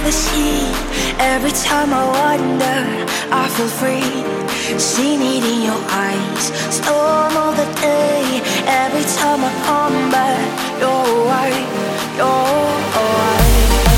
the sea. Every time I wonder, I feel free. Seen it in your eyes, storm of the day. Every time I come back, you're right, you're right.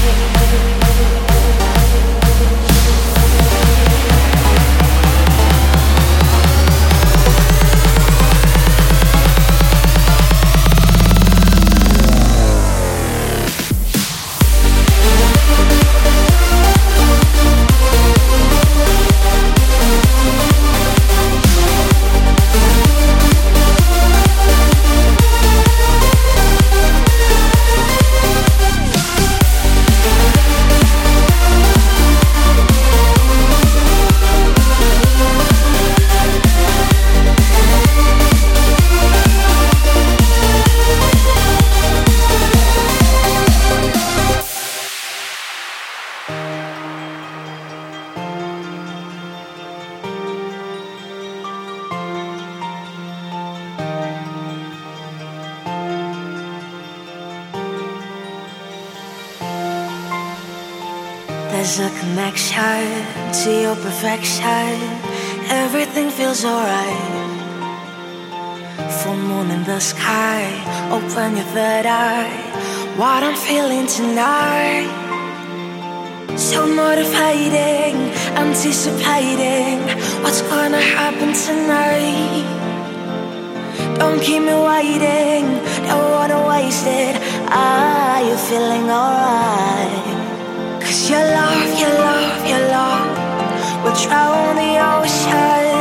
There's a connection to your perfection. Everything feels alright. Full moon in the sky, open your third eye. What I'm feeling tonight, so motivating, anticipating what's gonna happen tonight. Don't keep me waiting, don't wanna waste it. Are you feeling alright? Your love, your love, your love will drown the ocean.